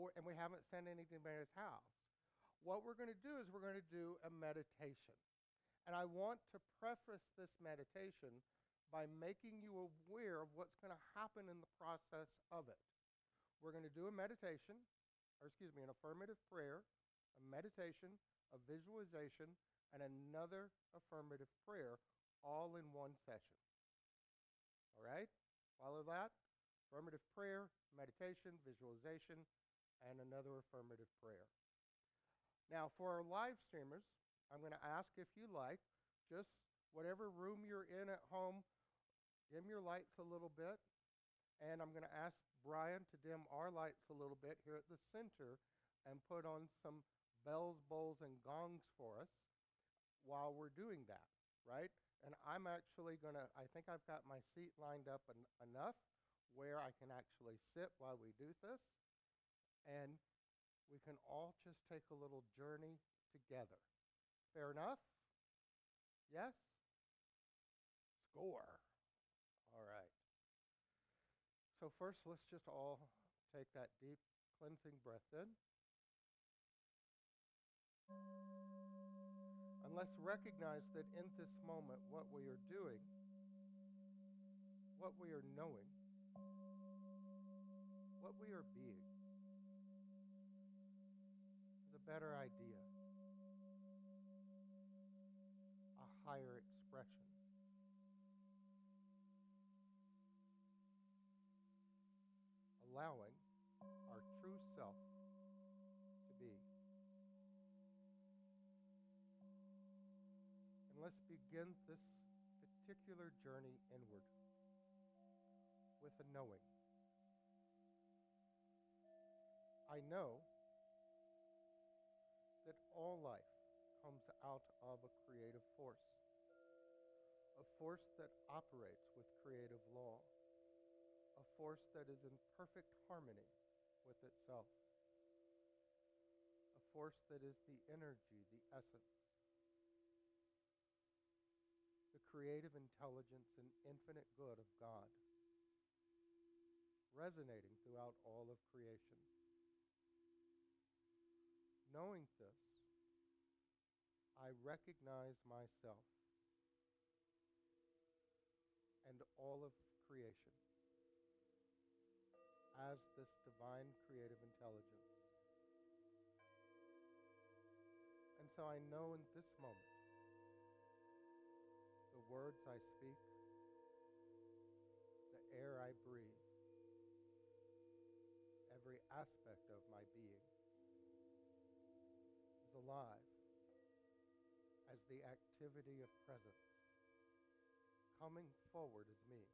and we haven't sent anything to his house. What we're going to do is we're going to do a meditation. And I want to preface this meditation by making you aware of what's going to happen in the process of it. We're going to do a meditation, or excuse me, an affirmative prayer, a meditation, a visualization, and another affirmative prayer all in one session. All right? Follow that? Affirmative prayer, meditation, visualization, and another affirmative prayer. Now, for our live streamers, I'm going to ask if you like, just whatever room you're in at home, dim your lights a little bit. And I'm going to ask Brian to dim our lights a little bit here at the center and put on some bells, bowls, and gongs for us while we're doing that, right? And I'm actually going to, I think I've got my seat lined up enough where I can actually sit while we do this. And we can all just take a little journey together. Fair enough? Yes? Score. All right. So first, let's just all take that deep cleansing breath in. And let's recognize that in this moment, what we are doing, what we are knowing, what we are being, is a better idea, a higher expression. Allowing our true self to be. And let's begin this particular journey inward with a knowing. I know that all life comes out of a creative force, a force that operates with creative law, a force that is in perfect harmony with itself, a force that is the energy, the essence, the creative intelligence and infinite good of God, resonating throughout all of creation. Knowing this, I recognize myself and all of creation as this divine creative intelligence. And so I know in this moment, the words I speak, the air I breathe, every aspect of my being is alive as the activity of presence, coming forward as me.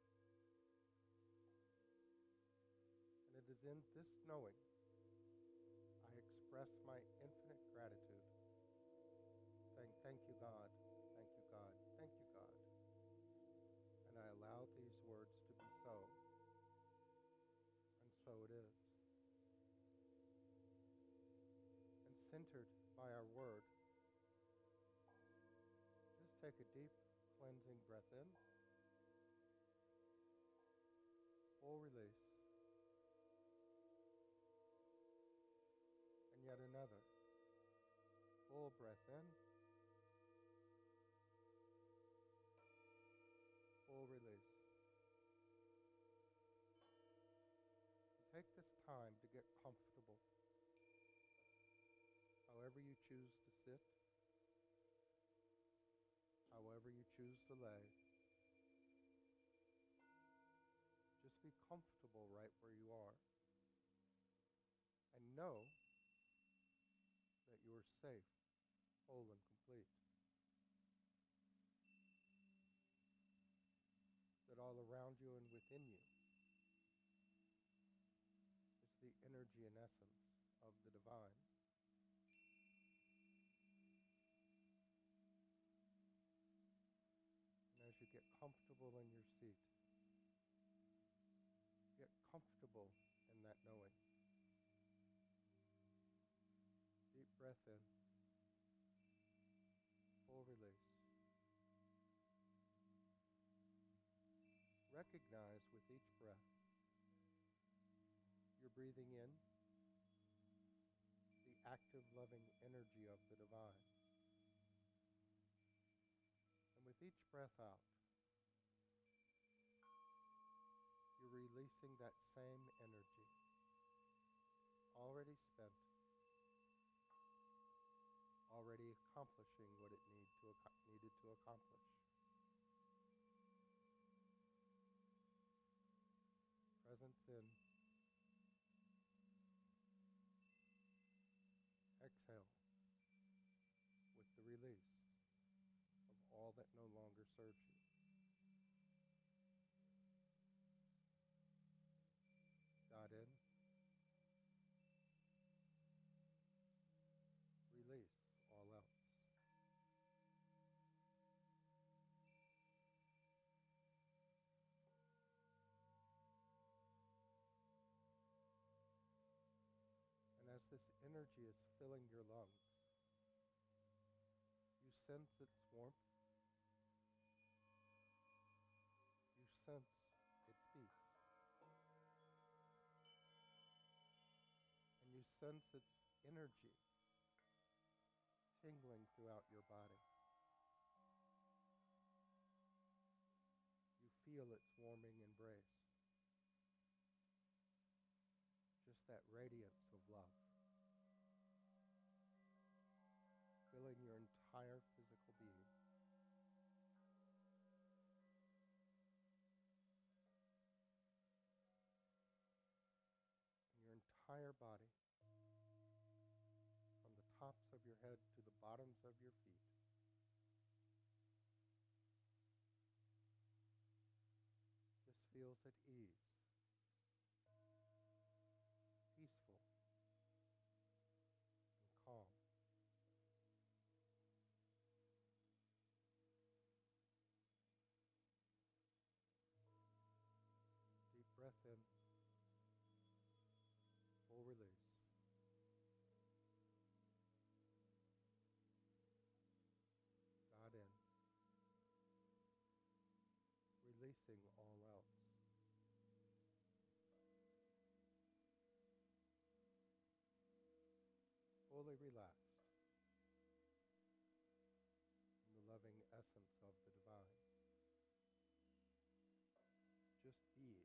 And it is in this knowing I express my infinite gratitude, saying, thank you, God, thank you, God, thank you, God. And I allow these words to be so, and so it is. And centered by our word, just take a deep cleansing breath in, full release, and yet another full breath in, full release. And take this time to get comfortable, however you choose to sit, however you choose to lay. Just be comfortable right where you are. And know that you are safe, whole, and complete. That all around you and within you is the energy and essence of the divine. And as you get comfortable in your seat, get comfortable in that knowing. Deep breath in, full release. Recognize with each breath, you're breathing in protective, loving energy of the divine. And with each breath out, you're releasing that same energy already spent, already accomplishing what it needed to accomplish. Presence in, exhale with the release of all that no longer serves you. God in, release all else. And as this energy is filling your lungs, you sense its warmth, you sense its peace, and you sense its energy tingling throughout your body. You feel its warming embrace, just that radiance of love, filling your entire physical being. And your entire body, from the tops of your head to the bottoms of your feet, just feels at ease, peaceful, and calm. Deep breath in, full release. God in, releasing all else. Fully relaxed in the loving essence of the divine. Just be.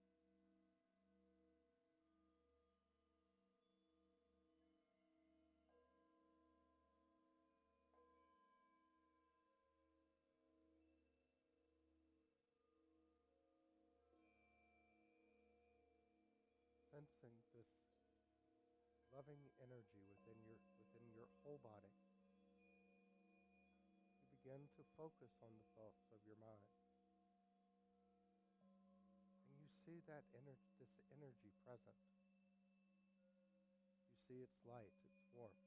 Sensing this loving energy within your whole body. You begin to focus on the thoughts of your mind. And you see this energy present. You see its light, its warmth,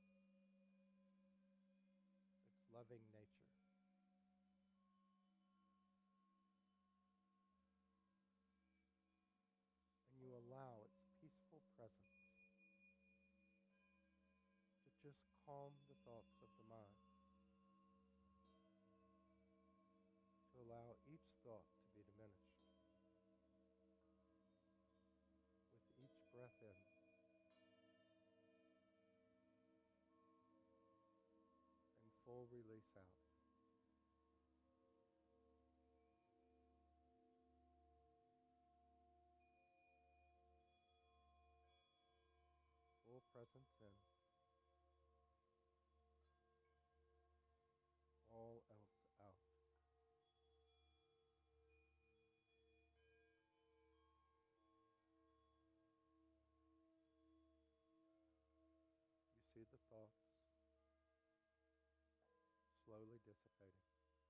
its loving nature. And you allow its peaceful presence to just calm the thoughts of the mind, to allow each thought to be diminished. With each breath in and full release out. Full presence in, all else out. You see the thoughts slowly dissipating.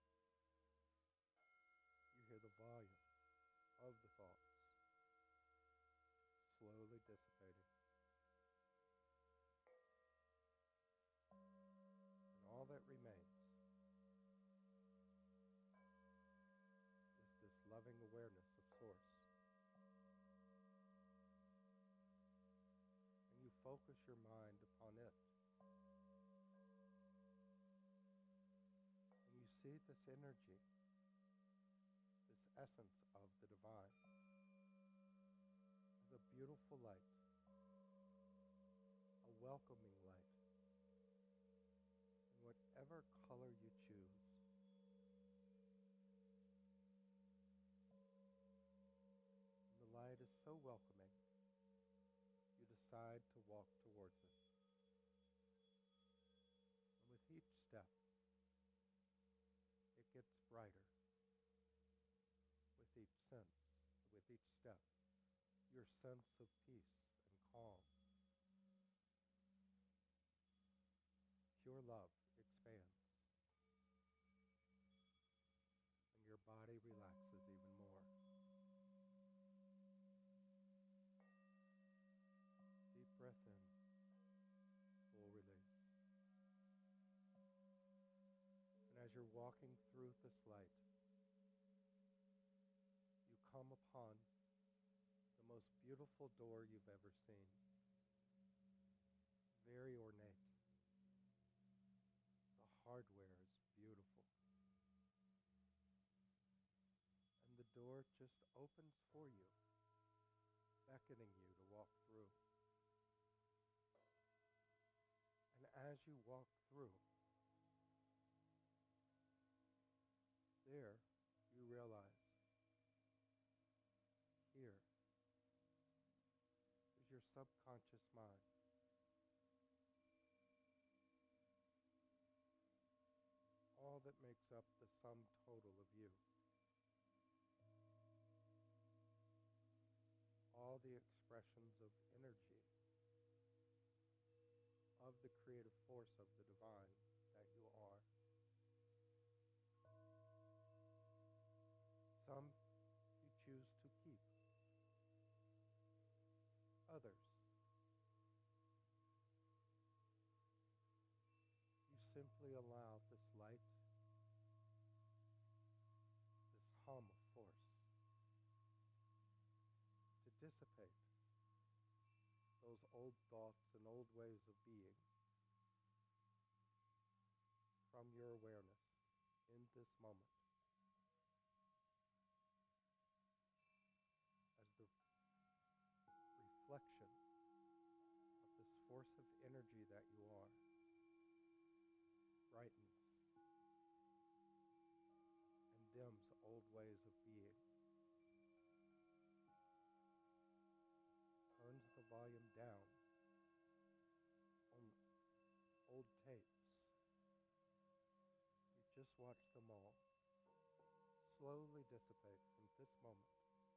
You hear the volume of the thoughts slowly dissipating. And all that remains is this loving awareness of Source. And you focus your mind upon it. And you see this energy, this essence of the divine, as a beautiful light, a welcoming light in whatever color you choose. And the light is so welcoming, you decide to walk towards it. And with each step, it gets brighter. With each sense, with each step, your sense of peace and calm, pure love expands, and your body relaxes even more. Deep breath in, full release. And as you're walking through this light, you come upon the most beautiful door you've ever seen. Very ornate. The hardware is beautiful. And the door just opens for you, beckoning you to walk through. And as you walk through, there you realize here is your subconscious mind. All that makes up the sum total of you. All the expressions of energy, of the creative force of the divine that you are. Some you choose to keep. Others you simply allow this light, this hum of force, to dissipate those old thoughts and old ways of being from your awareness in this moment, as the reflection of this force of energy that you are brightens and dims old ways of being, turns the volume down on old tapes. You just watch them all slowly dissipate from this moment.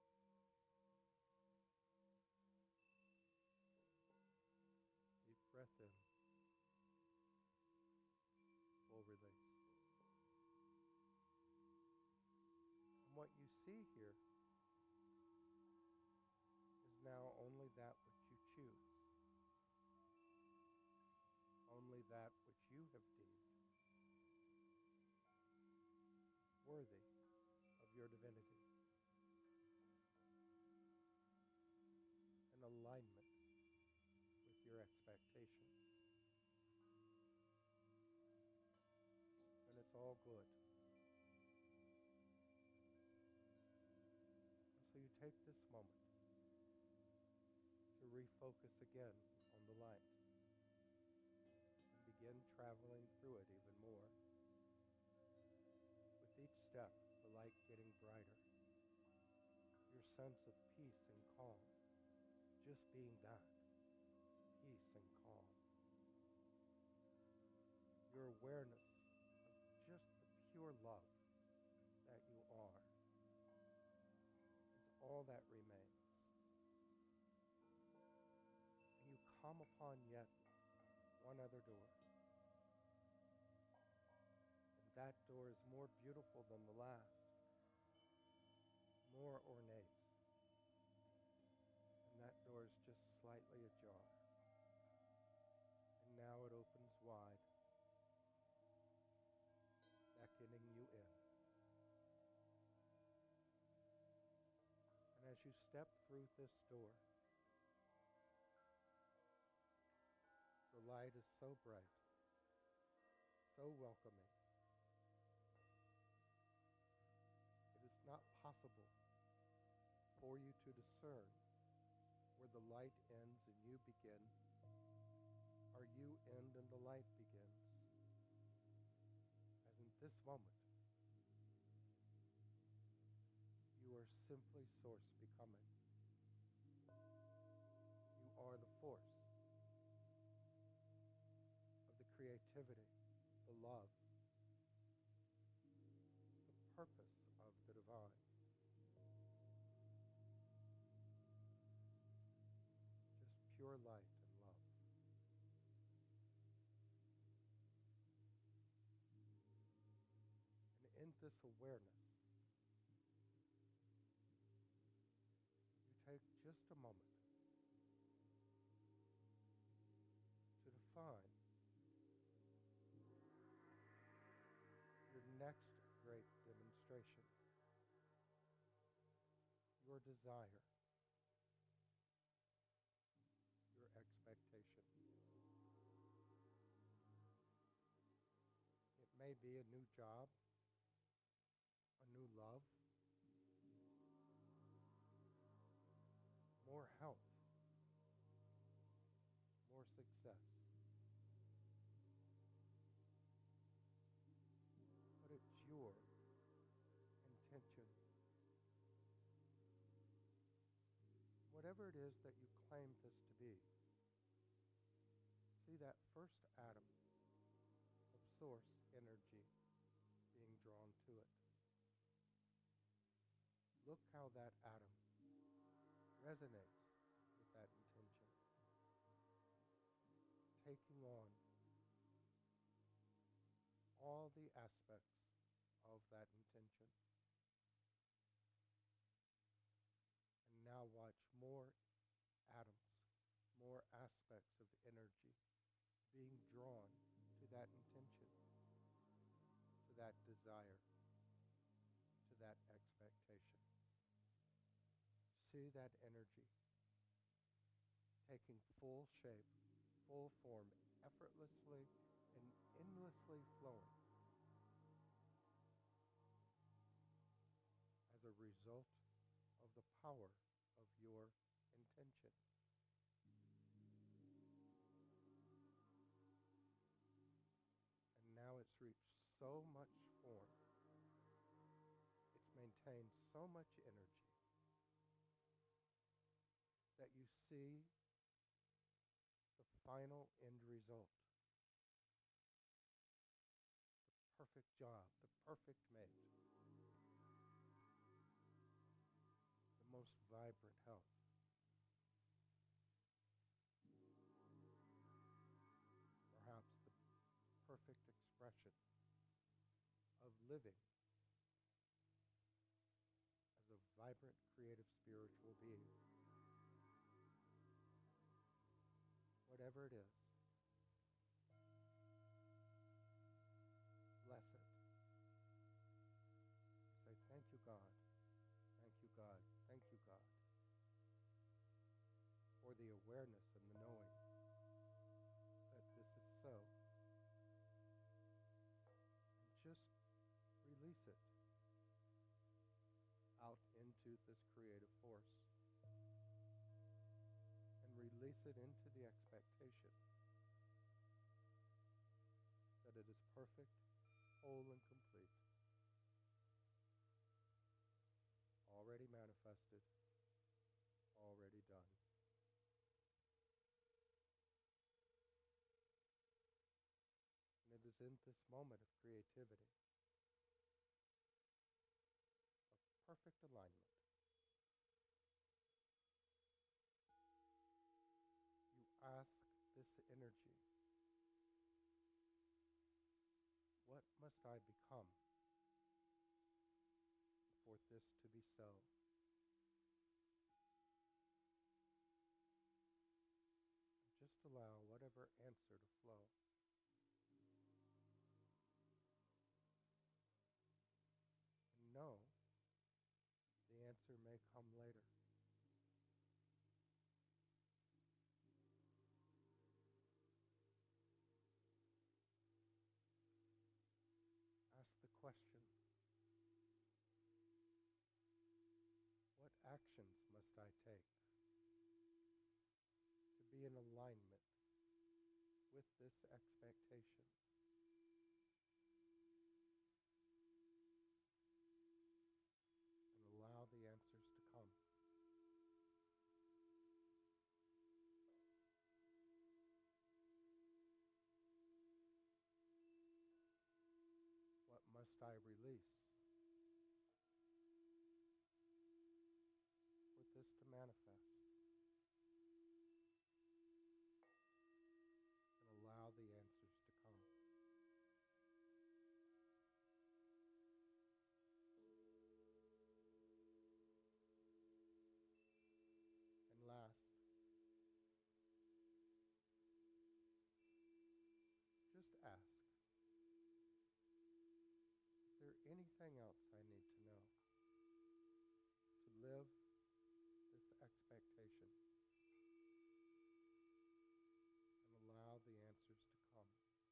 Deep breath in, full release. And what you see here is now only that which you choose, only that which you have deemed worthy of your divinity, in alignment with your expectations. And it's all good. And so you take this moment to refocus again on the light and begin traveling through it even more. With each step, the light getting brighter, your sense of peace and calm, just being that, peace and calm. Your awareness of just the pure love that you are is all that remains. And you come upon yet one other door. And that door is more beautiful than the last, more ornate. And that door is just slightly ajar. And now it opens wide, beckoning you in. And as you step through this door, the light is so bright, so welcoming. It is not possible for you to discern where the light ends and you begin, or you end and the light begins. As in this moment, you are simply source becoming. You are the force of the creativity, the love, the purpose of the divine. Just pure light and love. And in this awareness, you take just a moment to define your next great demonstration, your desire, your expectation. It may be a new job, a new love, more health, more success. But it's your intention. Whatever it is that you claim this to be, see that first atom of source energy being drawn to it. Look how that atom resonates with that intention, taking on all the aspects of that intention. And now watch more atoms, more aspects of energy being drawn to that intention, to that desire, to that expectation. See that energy taking full shape, full form, effortlessly and endlessly flowing as a result of the power of your intention. And now it's reached so much form, it's maintained so much energy that you see the final end result, the perfect job, the perfect mate, the most vibrant health. Perhaps the perfect expression of living as a vibrant, creative, spiritual being. Whatever it is, bless it. You say, thank you, God. Thank you, God. Thank you, God, for the awareness and the knowing that this is so. And just release it out into this creative force. And release it into the expectation that it is perfect, whole, and complete. Already manifested, already done. And it is in this moment of creativity, of perfect alignment, you ask this energy, what must I become for this to be so? And just allow whatever answer to flow. And know the answer may come later. Ask the question, what actions must I take to be in alignment with with this expectation. And allow the answers to come. What must I release for this to manifest? And allow the answers to come. And last, just ask, is there anything else I need to know to live this expectation? And allow the answers to come.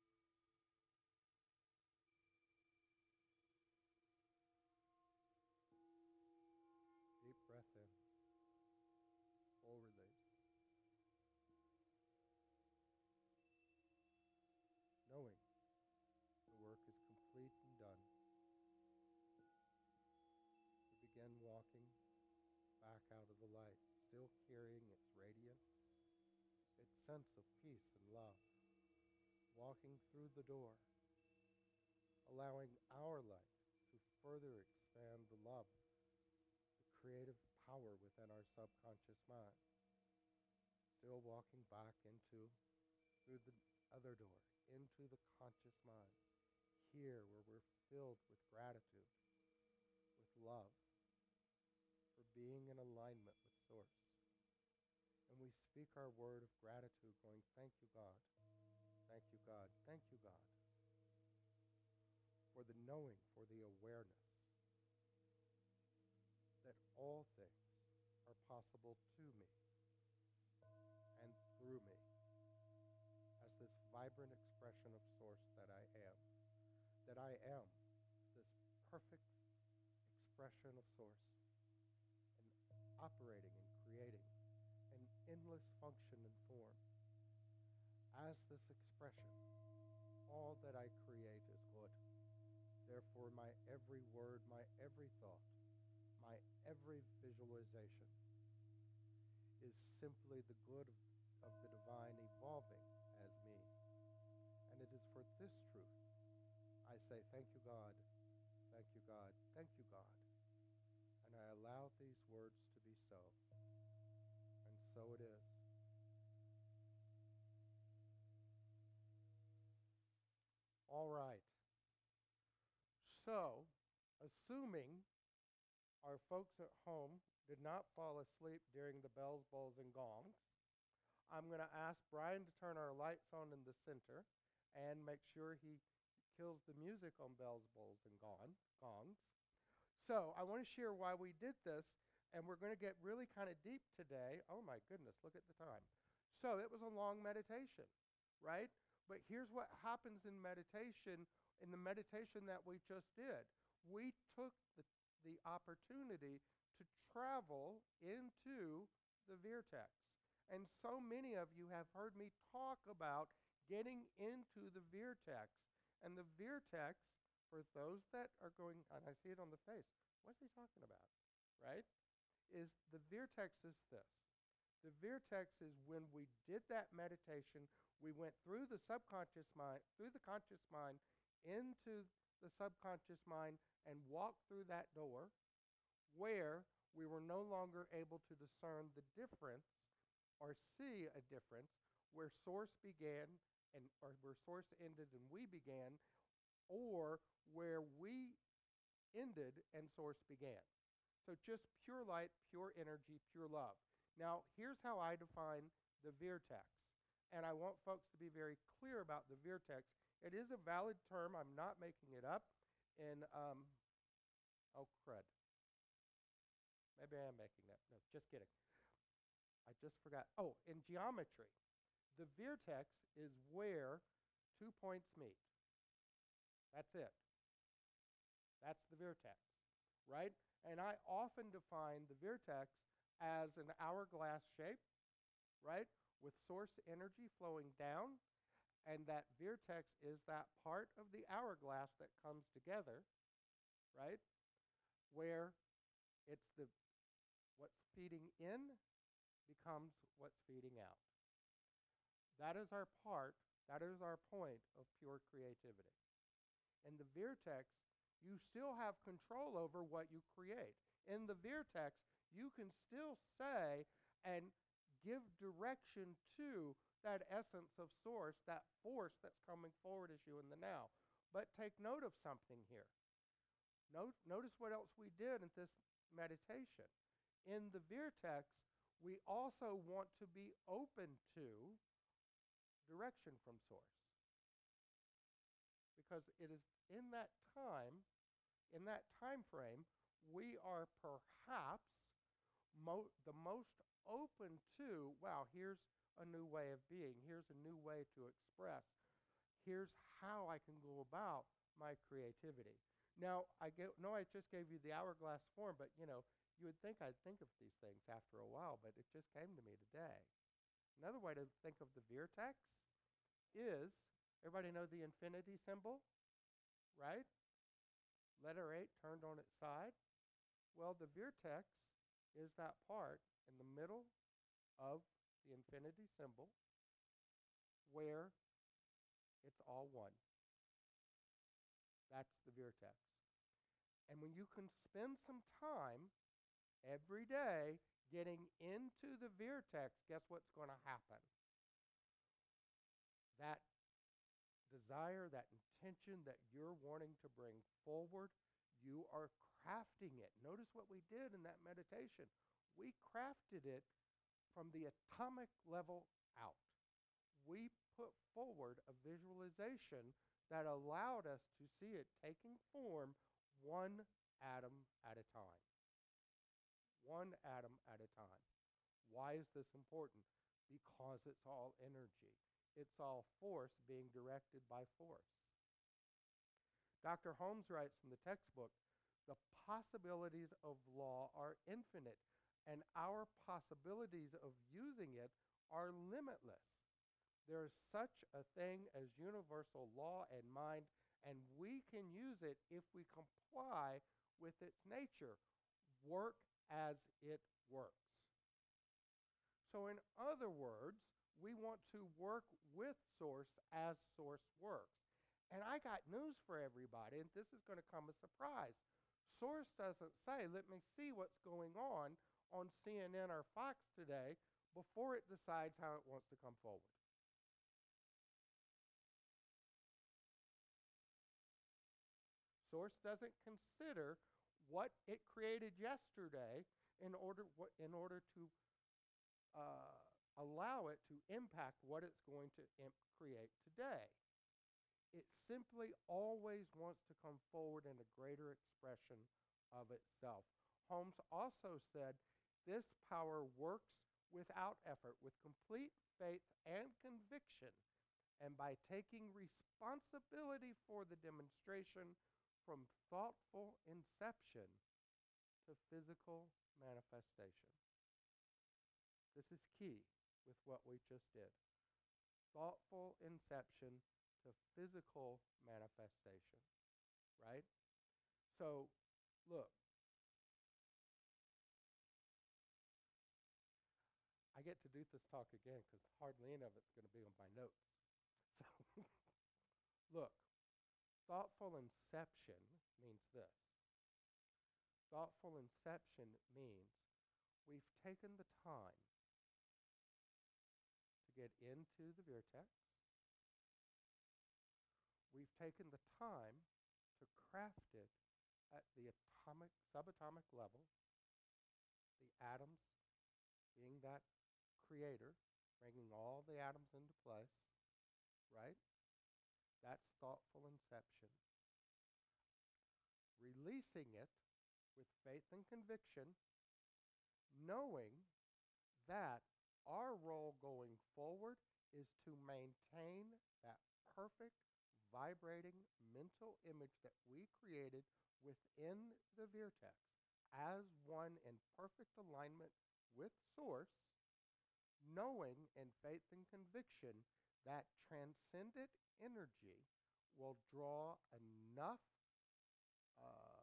Deep breath in, full release. Knowing the work is complete and done, we begin walking back out of the light, still carrying its radiance, its sense of peace and love, walking through the door, allowing our light to further expand the love, the creative power within our subconscious mind, still walking back through the other door, into the conscious mind, here where we're filled with gratitude, with love, for being in alignment with Source. And we speak our word of gratitude, going, thank you, God. Thank you, God. Thank you, God, for the knowing, for the awareness that all things are possible to me and through me as this vibrant expression of Source that I am. That I am this perfect expression of Source and operating and creating an endless function and form. As this expression, all that I create is good. Therefore, my every word, my every thought, my every visualization is simply the good of the divine evolving as me. And it is for this truth I say, thank you, God, thank you, God, thank you, God. And I allow these words to be so. And so it is. All right. So, assuming our folks at home did not fall asleep during the bells, bowls, and gongs, I'm going to ask Brian to turn our lights on in the center and make sure he kills the music on bells, bowls, and gongs. So I want to share why we did this, and we're going to get really kind of deep today. Oh my goodness, look at the time. So it was a long meditation, right? But here's what happens in meditation, in the meditation that we just did. We took the opportunity to travel into the vortex. And so many of you have heard me talk about getting into the vortex. And the vortex, for those that are going, and I see it on the face, what's he talking about, right? Is the vortex is this. The vortex is when we did that meditation, we went through the subconscious mind, through the conscious mind, into the subconscious mind, and walked through that door where we were no longer able to discern the difference or see a difference where Source began and or where Source ended and we began, or where we ended and Source began. So just pure light, pure energy, pure love. Now, here's how I define the vortex. And I want folks to be very clear about the vortex. It is a valid term. I'm not making it up. In, oh, crud. Maybe I am making that. No, just kidding. I just forgot. Oh, in geometry, the vortex is where 2 points meet. That's it. That's the vortex, right? And I often define the vortex as an hourglass shape, right, with source energy flowing down And that vortex is that part of the hourglass that comes together, right? Where it's the what's feeding in becomes what's feeding out. That is our part, that is our point of pure creativity. In the vortex, you still have control over what you create. In the vortex, you can still say and give direction to that essence of source, that force that's coming forward as you in the now. But take note of something here. Notice what else we did in this meditation. In the vortex, we also want to be open to direction from source. Because it is in that time frame, we are perhaps the most open to, wow, here's a new way of being, here's a new way to express, here's how I can go about my creativity. Now, I just gave you the hourglass form, but you would think I'd think of these things after a while, but it just came to me today. Another way to think of the vortex is, everybody know the infinity symbol, right? Letter 8 turned on its side. Well, the vortex is that part in the middle of the infinity symbol where it's all one. That's the vortex. And when you can spend some time every day getting into the vortex, guess what's going to happen? That desire, that intention that you're wanting to bring forward, you are crafting it. Notice what we did in that meditation. We crafted it from the atomic level out. We put forward a visualization that allowed us to see it taking form one atom at a time. One atom at a time. Why is this important? Because it's all energy. It's all force being directed by force. Dr. Holmes writes in the textbook, the possibilities of law are infinite, and our possibilities of using it are limitless. There is such a thing as universal law and mind, and we can use it if we comply with its nature. Work as it works. So in other words, we want to work with source as source works. And I got news for everybody, and this is going to come as a surprise. Source doesn't say, let me see what's going on CNN or Fox today before it decides how it wants to come forward. Source doesn't consider what it created yesterday in order to allow it to impact what it's going to create today. It simply always wants to come forward in a greater expression of itself. Holmes also said, this power works without effort, with complete faith and conviction, and by taking responsibility for the demonstration from thoughtful inception to physical manifestation. This is key with what we just did. Thoughtful inception to physical manifestation, right? So, look, I get to do this talk again because hardly any of it's going to be on my notes. So, look, thoughtful inception means this. Thoughtful inception means we've taken the time to get into the vortex. We've taken the time to craft it at the atomic, subatomic level, the atoms being that creator, bringing all the atoms into place, right? That's thoughtful inception. Releasing it with faith and conviction, knowing that our role going forward is to maintain that perfect, vibrating mental image that we created within the vortex as one in perfect alignment with source, knowing in faith and conviction that transcendent energy will draw enough uh,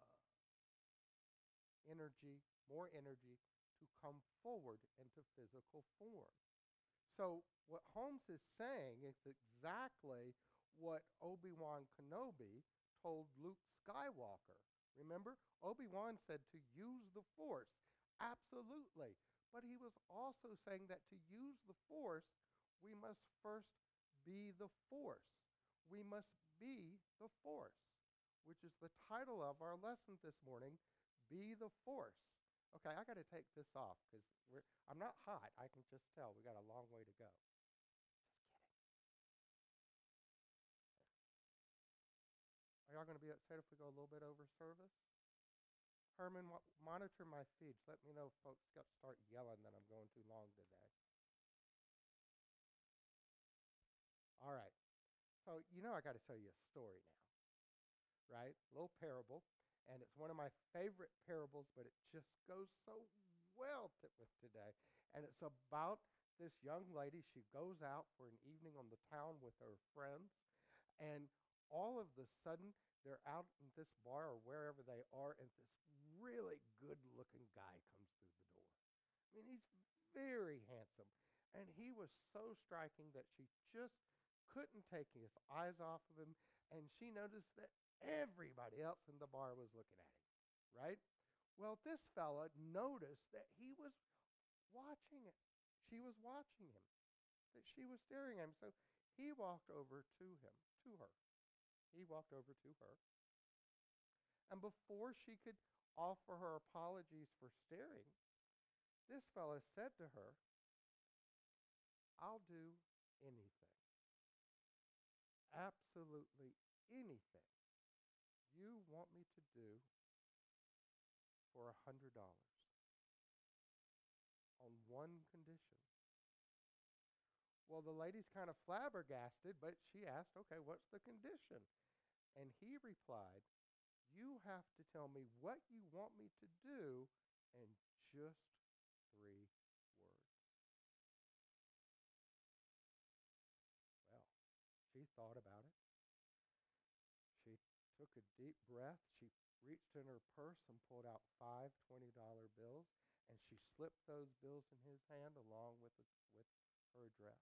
energy, more energy, to come forward into physical form. So, what Holmes is saying is exactly what Obi-Wan Kenobi told Luke Skywalker. Remember, Obi-Wan said to use the Force. Absolutely. But he was also saying that to use the Force, we must first be the Force. We must be the Force, which is the title of our lesson this morning, Be the Force. Okay, I got to take this off because I'm not hot. I can just tell we got a long way to go. Just kidding. Are y'all going to be upset if we go a little bit over service? Herman, monitor my feeds. Let me know if folks start yelling that I'm going too long today. All right. So, I got to tell you a story now, right? A little parable. And it's one of my favorite parables, but it just goes so well with today. And it's about this young lady. She goes out for an evening on the town with her friends. And all of a sudden, they're out in this bar or wherever they are, and this really good-looking guy comes through the door. I mean, he's very handsome. And he was so striking that she just couldn't take his eyes off of him. And she noticed that everybody else in the bar was looking at him, right? Well, this fella noticed that he was watching it. She was watching him, that she was staring at him. So he walked over to her. He walked over to her. And before she could offer her apologies for staring, this fella said to her, I'll do anything, absolutely anything you want me to do for $100 on one condition. Well, the lady's kind of flabbergasted, but she asked, okay, what's the condition? And he replied, you have to tell me what you want me to do in just 3 words. Well, she thought about it. She took a deep breath. She reached in her purse and pulled out 5 $20 bills, and she slipped those bills in his hand along with her address.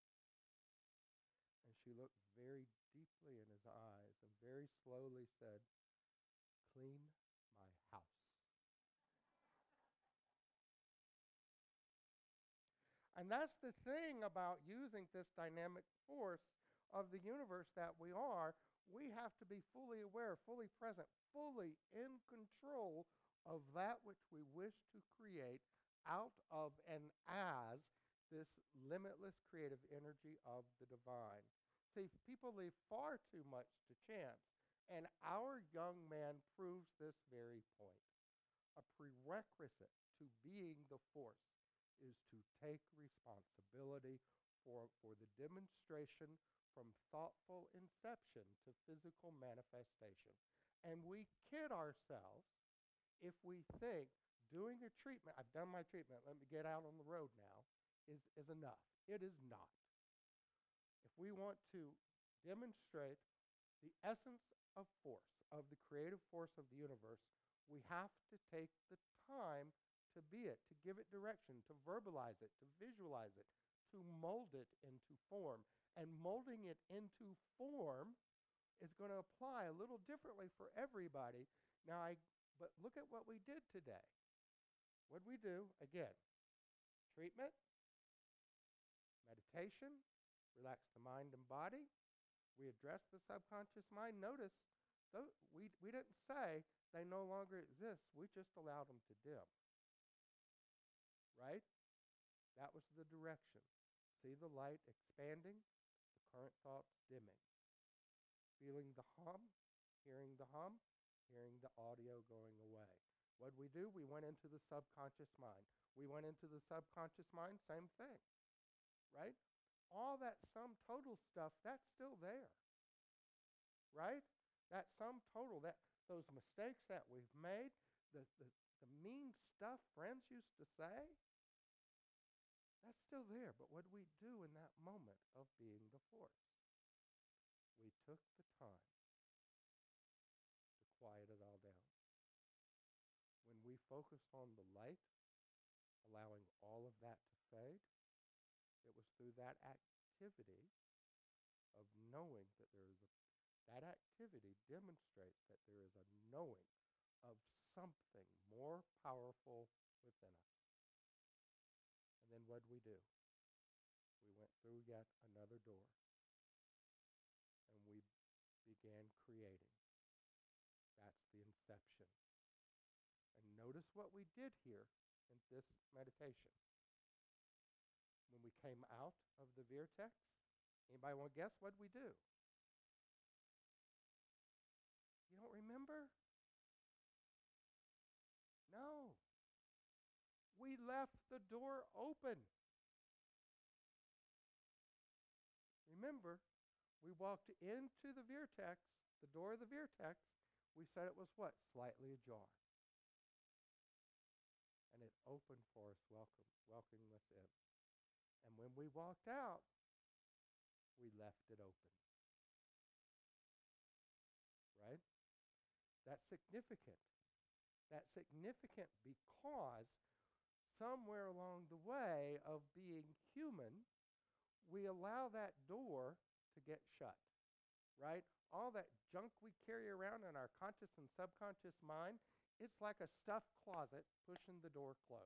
And she looked very deeply in his eyes and very slowly said, clean my house. And that's the thing about using this dynamic force of the universe that we are. We have to be fully aware, fully present, fully in control of that which we wish to create out of and as this limitless creative energy of the divine. See, people leave far too much to chance, and our young man proves this very point. A prerequisite to being the force is to take responsibility for the demonstration from thoughtful inception to physical manifestation. And we kid ourselves if we think doing a treatment, I've done my treatment, let me get out on the road now, is enough. It is not. If we want to demonstrate the essence of force, of the creative force of the universe, we have to take the time to be it, to give it direction, to verbalize it, to visualize it, to mold it into form. And molding it into form is going to apply a little differently for everybody. But look at what we did today. What did we do? Again, treatment, meditation, relax the mind and body. We address the subconscious mind. Notice, we didn't say they no longer exist. We just allowed them to dim. Right? That was the direction. See the light expanding, the current thoughts dimming. Feeling the hum, hearing the audio going away. What did we do? We went into the subconscious mind. We went into the subconscious mind, same thing. Right? All that sum total stuff, that's still there. Right? That sum total, those mistakes that we've made, the mean stuff friends used to say, That's still there, but what did we do in that moment of being the force? We took the time to quiet it all down. When we focused on the light, allowing all of that to fade, it was through that activity of knowing that that activity demonstrates that there is a knowing of something more powerful within us. And then what did we do? We went through yet another door, and we began creating. That's the inception. And notice what we did here in this meditation. When we came out of the vortex, anybody want to guess what we do? You don't remember? No. We left the door open. Remember, we walked into the vortex, the door of the vortex. We said it was what? Slightly ajar. And it opened for us, welcoming us in. And when we walked out, we left it open. Right? That's significant. That's significant because somewhere along the way of being human, we allow that door to get shut. Right? All that junk we carry around in our conscious and subconscious mind, it's like a stuffed closet pushing the door closed.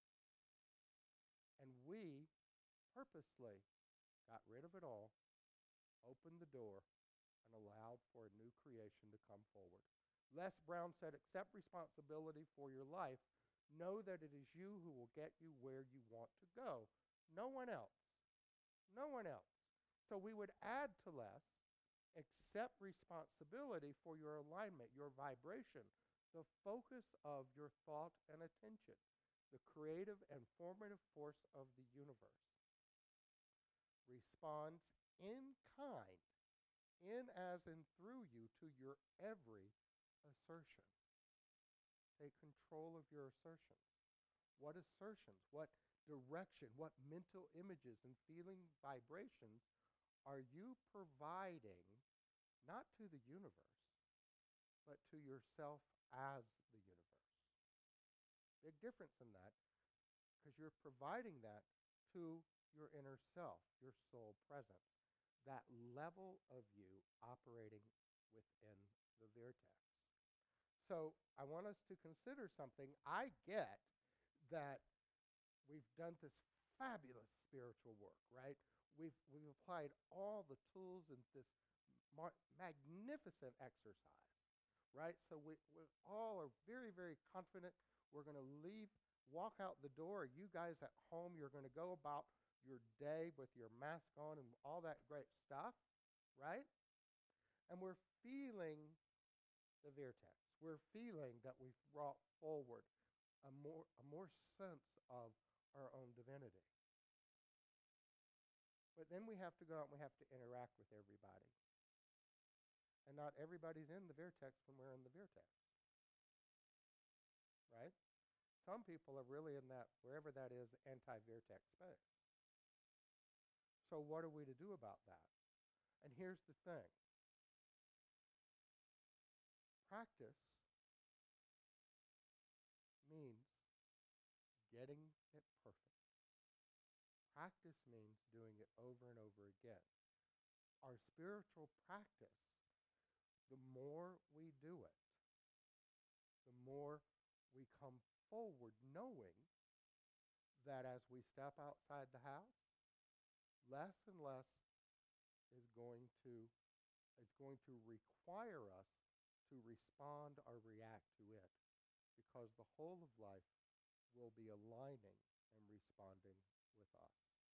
And we purposely got rid of it all, opened the door, and allowed for a new creation to come forward. Les Brown said, accept responsibility for your life. Know that it is you who will get you where you want to go. No one else. No one else. So we would add to Les, accept responsibility for your alignment, your vibration, the focus of your thought and attention, the creative and formative force of the universe. Responds in kind, in as in through you, to your every assertion. Take control of your assertions. What assertions, what direction, what mental images and feeling vibrations are you providing, not to the universe, but to yourself as the universe? Big difference in that, because you're providing that to your inner self, your soul presence, that level of you operating within the vortex. So I want us to consider something. I get that we've done this fabulous spiritual work, right? We've applied all the tools in this magnificent exercise, right? So we all are very, very confident. We're going to walk out the door. You guys at home, you're going to go about your day with your mask on and all that great stuff, right? And we're feeling the vortex. We're feeling that we've brought forward a more sense of our own divinity. But then we have to go out and we have to interact with everybody. And not everybody's in the vortex when we're in the vortex. Right? Some people are really in that, wherever that is, anti-vortex space. So what are we to do about that? And here's the thing. Practice means getting it perfect. Practice means doing it over and over again. Our spiritual practice, the more we do it, the more we come forward knowing that as we step outside the house, less and less is going to require us to respond or react to it, because the whole of life will be aligning and responding with us.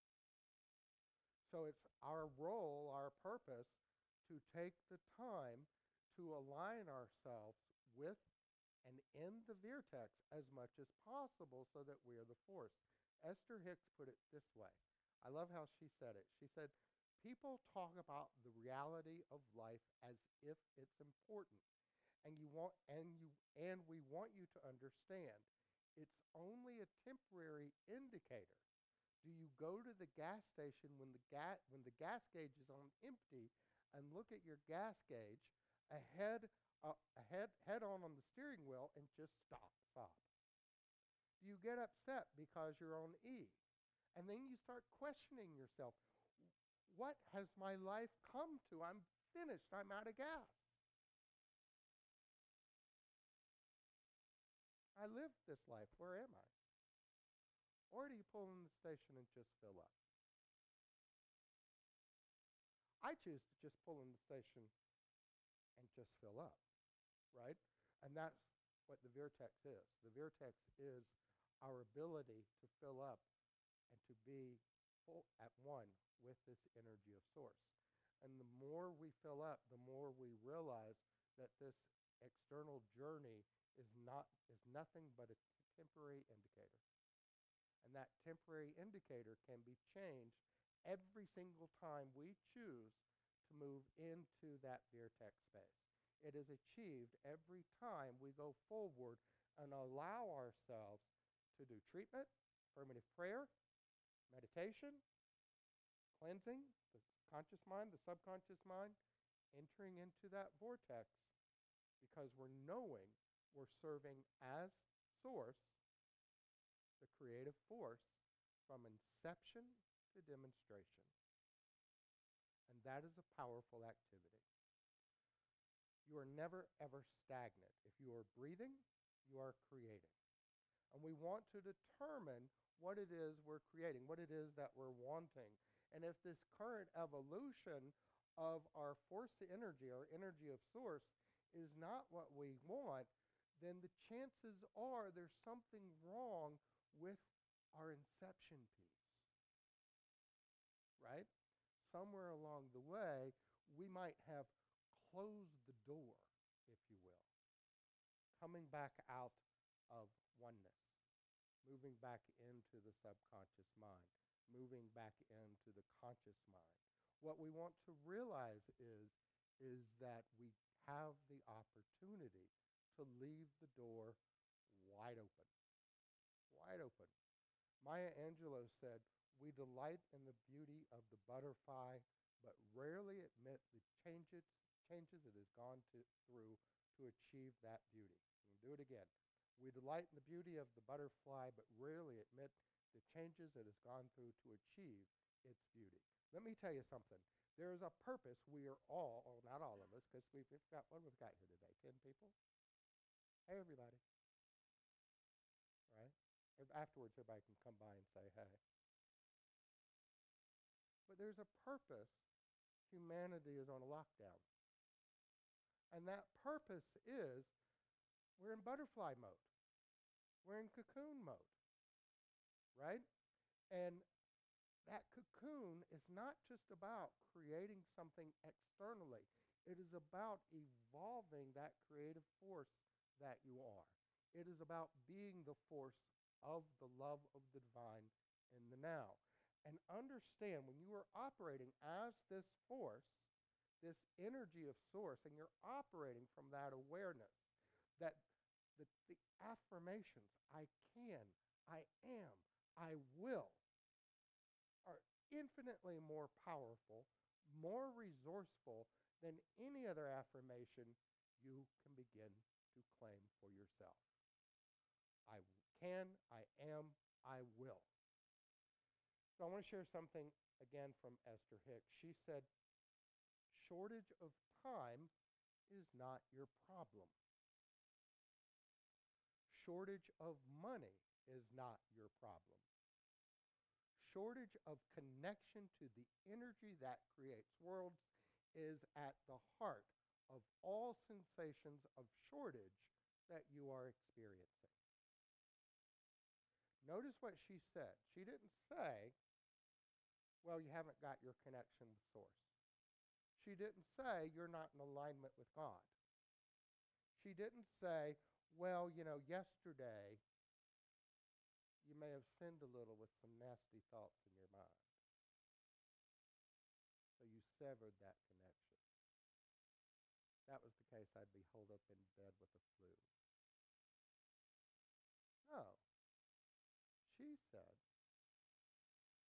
So it's our role, our purpose, to take the time to align ourselves with and in the vortex as much as possible so that we are the force. Esther Hicks put it this way. I love how she said it. She said, people talk about the reality of life as if it's important. And we want you to understand it's only a temporary indicator Do you go to the gas station when the gas gauge is on empty and look at your gas gauge head on the steering wheel and just stop? Do you get upset because you're on E? And then you start questioning yourself. What has my life come to? I'm finished. I'm out of gas. I lived this life. Where am I? Or do you pull in the station and just fill up? I choose to just pull in the station and just fill up, right? And that's what the Vertex is. The Vertex is our ability to fill up and to be full at one with this energy of source. And the more we fill up, the more we realize that this external journey is nothing but a temporary indicator. And that temporary indicator can be changed every single time we choose to move into that Vertex space. It is achieved every time we go forward and allow ourselves to do treatment, affirmative prayer, meditation, cleansing, the conscious mind, the subconscious mind, entering into that vortex because we're knowing we're serving as source, the creative force, from inception to demonstration. And that is a powerful activity. You are never, ever stagnant. If you are breathing, you are creating. And we want to determine what it is we're creating, what it is that we're wanting. And if this current evolution of our force energy, our energy of source, is not what we want, then the chances are there's something wrong with our inception piece, right? Somewhere along the way, we might have closed the door, if you will, coming back out of oneness, moving back into the subconscious mind, moving back into the conscious mind. What we want to realize is that we have the opportunity to leave the door wide open. Wide open. Maya Angelou said, "We delight in the beauty of the butterfly, but rarely admit the changes it has gone through to achieve that beauty." I'm going to do it again. We delight in the beauty of the butterfly, but rarely admit the changes it has gone through to achieve its beauty. Let me tell you something. There is a purpose we are all, or not all of us, because we've got, what have we got here today? 10 people? Hey, everybody. Right? Afterwards, everybody can come by and say, hey. But there's a purpose humanity is on a lockdown. And that purpose is we're in butterfly mode. We're in cocoon mode, right? And that cocoon is not just about creating something externally. It is about evolving that creative force that you are. It is about being the force of the love of the divine in the now. And understand when you are operating as this force, this energy of source, and you're operating from that awareness, that the affirmations, I can, I am, I will, are infinitely more powerful, more resourceful than any other affirmation you can begin to claim for yourself. I can, I am, I will. So I want to share something again from Esther Hicks. She said, shortage of time is not your problem. Shortage of money is not your problem. Shortage of connection to the energy that creates worlds is at the heart of all sensations of shortage that you are experiencing. Notice what she said. She didn't say, well, you haven't got your connection with Source. She didn't say you're not in alignment with God. She didn't say, well, yesterday you may have sinned a little with some nasty thoughts in your mind. So you severed that connection. If that was the case, I'd be holed up in bed with the flu. No. She said,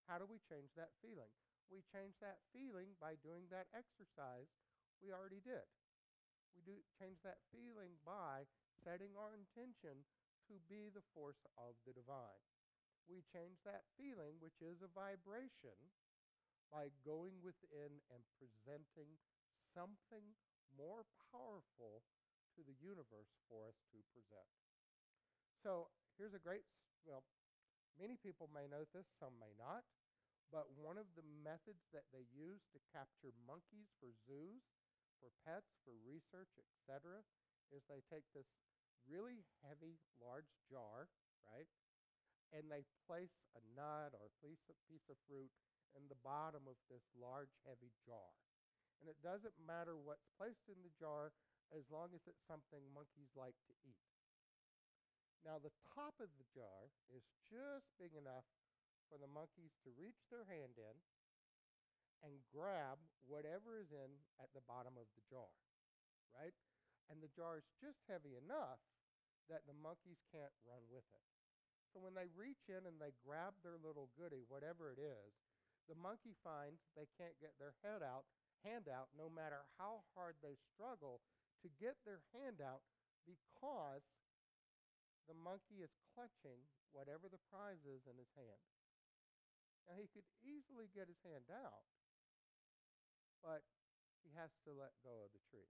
How do we change that feeling? We change that feeling by doing that exercise we already did. We do change that feeling by setting our intention to be the force of the divine. We change that feeling, which is a vibration, by going within and presenting something more powerful to the universe for us to present. So here's a great, well, many people may know this, some may not, but one of the methods that they use to capture monkeys for zoos, for pets, for research, etc., is they take this really heavy, large jar, right, and they place a nut or a piece of fruit in the bottom of this large, heavy jar. And it doesn't matter what's placed in the jar as long as it's something monkeys like to eat. Now, the top of the jar is just big enough for the monkeys to reach their hand in and grab whatever is in at the bottom of the jar, right? And the jar is just heavy enough that the monkeys can't run with it. So when they reach in and they grab their little goodie, whatever it is, the monkey finds they can't get their hand out, no matter how hard they struggle to get their hand out, because the monkey is clutching whatever the prize is in his hand. Now, he could easily get his hand out, but he has to let go of the tree.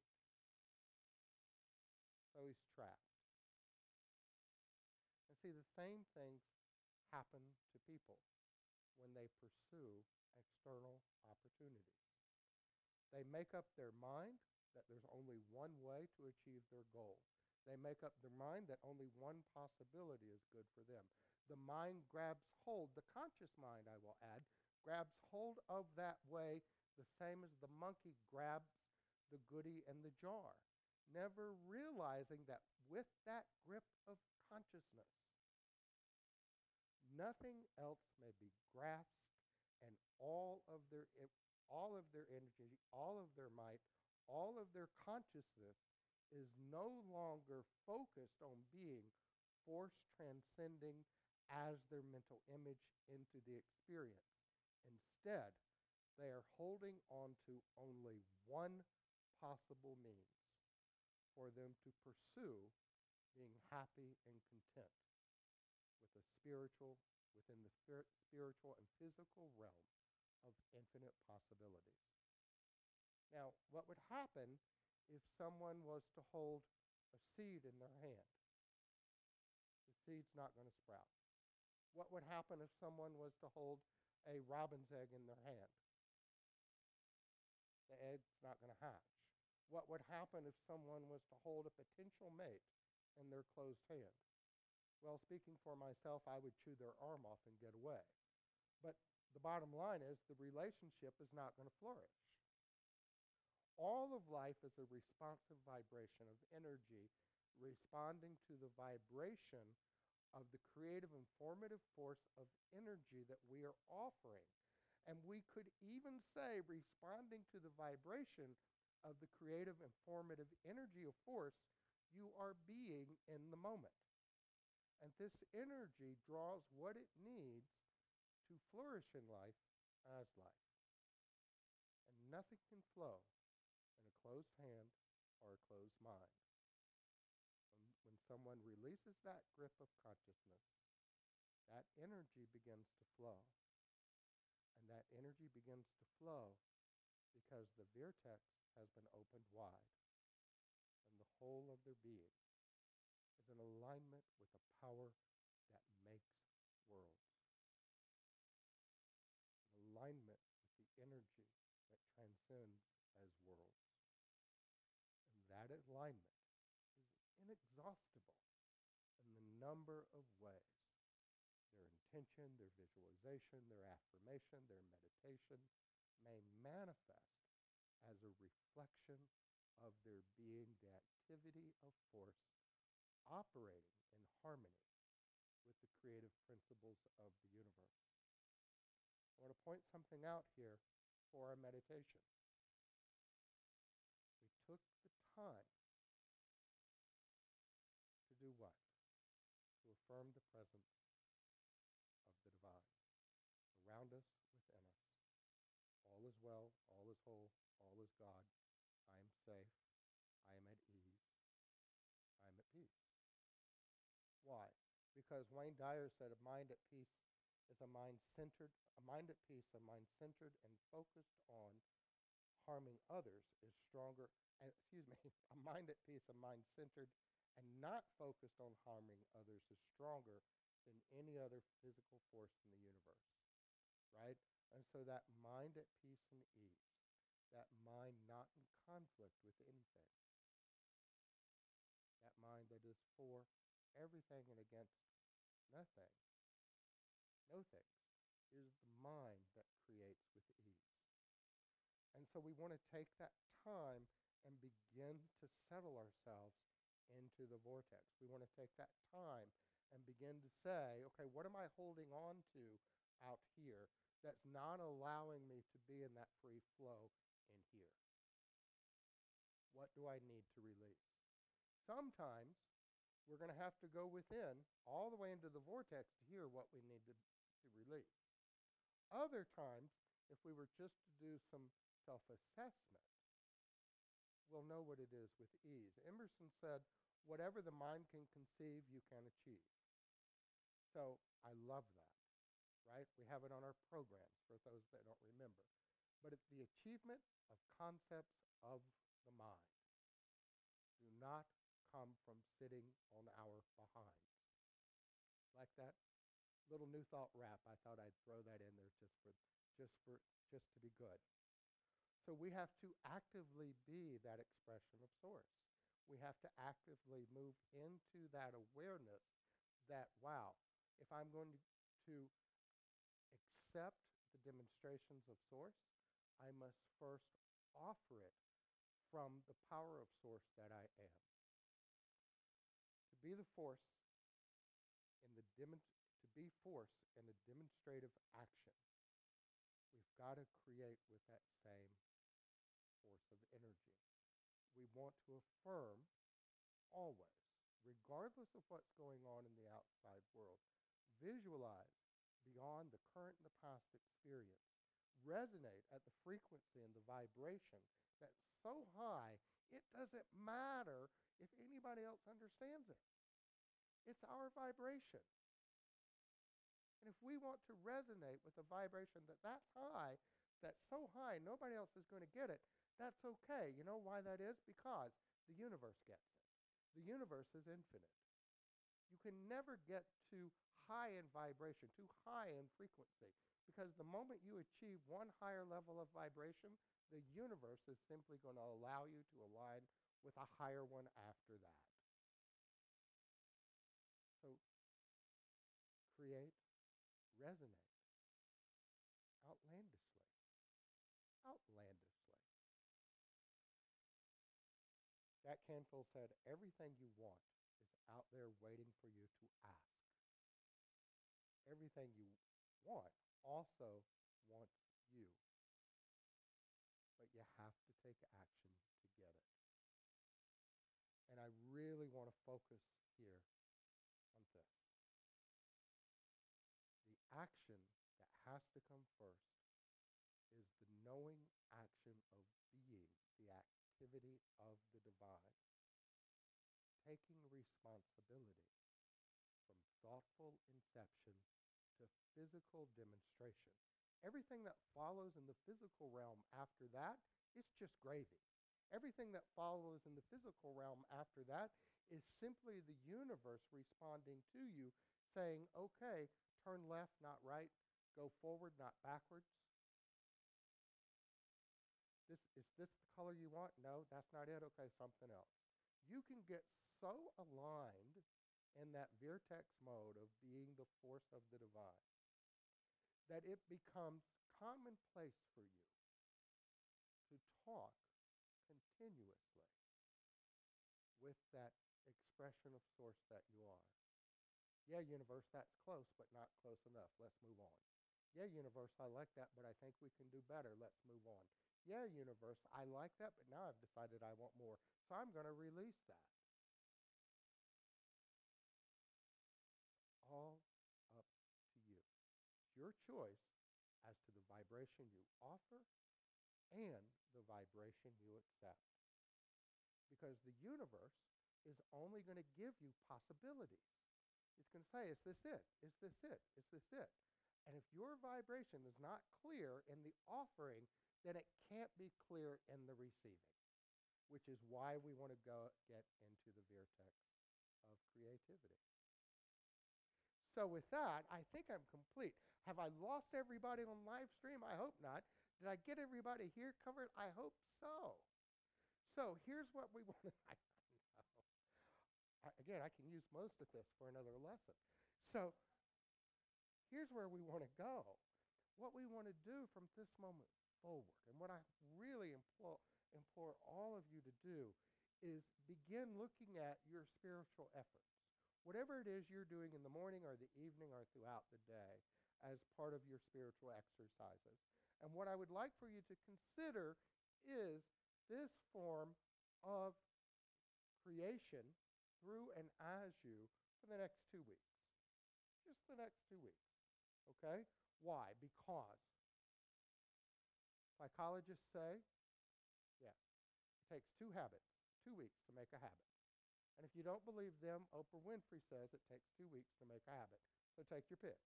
So he's trapped. And see, the same things happen to people when they pursue external opportunities. They make up their mind that there's only one way to achieve their goal. They make up their mind that only one possibility is good for them. The mind grabs hold, the conscious mind, I will add, grabs hold of that way the same as the monkey grabs the goodie in the jar, never realizing that with that grip of consciousness, nothing else may be grasped, and all of their energy, all of their might, all of their consciousness is no longer focused on being force transcending as their mental image into the experience. Instead, they are holding on to only one possible means for them to pursue being happy and content with the spiritual, within the spiritual and physical realm of infinite possibilities. Now, what would happen if someone was to hold a seed in their hand? The seed's not going to sprout. What would happen if someone was to hold a robin's egg in their hand? The egg's not going to hatch. What would happen if someone was to hold a potential mate in their closed hand? Well, speaking for myself, I would chew their arm off and get away. But the bottom line is the relationship is not going to flourish. All of life is a responsive vibration of energy responding to the vibration of the creative and formative force of energy that we are offering. And we could even say responding to the vibration of the creative and formative energy of force, you are being in the moment. And this energy draws what it needs to flourish in life as life. And nothing can flow in a closed hand or a closed mind. When someone releases that grip of consciousness, that energy begins to flow. And that energy begins to flow because the vortex has been opened wide. And the whole of their being is in alignment with the power that makes worlds. In alignment with the energy that transcends as worlds. And that alignment is inexhaustible in the number of ways their intention, their visualization, their affirmation, their meditation may manifest as a reflection of their being, the activity of force operating in harmony with the creative principles of the universe. I want to point something out here for our meditation. We took the time to do what? To affirm the presence of the divine around us, well, all is whole, all is God. I am safe. I am at ease. I am at peace. Why? Because Wayne Dyer said a mind at peace is a mind centered, a mind at peace, a mind centered and focused on harming others is stronger, excuse me, a mind at peace, a mind centered and not focused on harming others is stronger than any other physical force in the universe, right? And so that mind at peace and ease, that mind not in conflict with anything, that mind that is for everything and against nothing, no things, is the mind that creates with ease. And so we want to take that time and begin to settle ourselves into the vortex. We want to take that time and begin to say, okay, what am I holding on to out here that's not allowing me to be in that free flow in here? What do I need to release? Sometimes we're going to have to go within all the way into the vortex to hear what we need to release. Other times, if we were just to do some self-assessment, we'll know what it is with ease. Emerson said, whatever the mind can conceive, you can achieve. So I love that, right? We have it on our programs for those that don't remember. But it's the achievement of concepts of the mind. Do not come from sitting on our behinds. Like that little New Thought rap, I thought I'd throw that in there just to be good. So we have to actively be that expression of source. We have to actively move into that awareness that, wow, if I'm going to accept the demonstrations of source, I must first offer it from the power of source that I am. To be the force in the to be force in a demonstrative action, we've got to create with that same force of energy. We want to affirm always, regardless of what's going on in the outside world, visualize beyond the current and the past experience, resonate at the frequency and the vibration that's so high, it doesn't matter if anybody else understands it. It's our vibration. And if we want to resonate with a vibration that's high, that's so high nobody else is going to get it, that's okay. You know why that is? Because the universe gets it. The universe is infinite. You can never get too high in vibration, too high in frequency, because the moment you achieve one higher level of vibration, the universe is simply going to allow you to align with a higher one after that. So create, resonate outlandishly. Outlandishly. Jack Canfield said, everything you want is out there waiting for you to ask. Everything you want also wants you. But you have to take action to get it. And I really want to focus here on this. The action that has to come first is the knowing action of being, the activity of the divine, taking responsibility from thoughtful inception to physical demonstration. Everything that follows in the physical realm after that is just gravy. Everything that follows in the physical realm after that is simply the universe responding to you, saying, okay, turn left, not right, go forward, not backwards. Is this the color you want? No, that's not it. Okay, something else. You can get so aligned in that vortex mode of being the force of the divine that it becomes commonplace for you to talk continuously with that expression of source that you are. Yeah, universe, that's close, but not close enough. Let's move on. Yeah, universe, I like that, but I think we can do better. Let's move on. Yeah, universe, I like that, but now I've decided I want more. So I'm going to release that. All up to you. It's your choice as to the vibration you offer and the vibration you accept. Because the universe is only going to give you possibilities. It's going to say, is this it? Is this it? Is this it? And if your vibration is not clear in the offering, then it can't be clear in the receiving, which is why we want to go get into the vortex of creativity. So with that, I think I'm complete. Have I lost everybody on live stream? I hope not. Did I get everybody here covered? I hope so. So here's what we want to. Again, I can use most of this for another lesson. So here's where we want to go. What we want to do from this moment forward, and what I really implore all of you to do, is begin looking at your spiritual efforts. Whatever it is you're doing in the morning or the evening or throughout the day as part of your spiritual exercises. And what I would like for you to consider is this form of creation through and as you for the next 2 weeks. Just the next 2 weeks. Okay? Why? Because psychologists say, yeah, it takes 2 habits, 2 weeks to make a habit. And if you don't believe them, Oprah Winfrey says it takes 2 weeks to make a habit. So take your pick.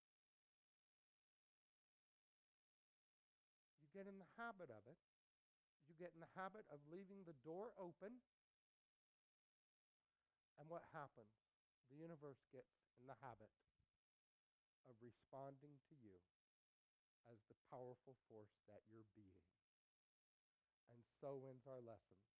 You get in the habit of it. You get in the habit of leaving the door open. And what happens? The universe gets in the habit of responding to you as the powerful force that you're being. And so ends our lesson.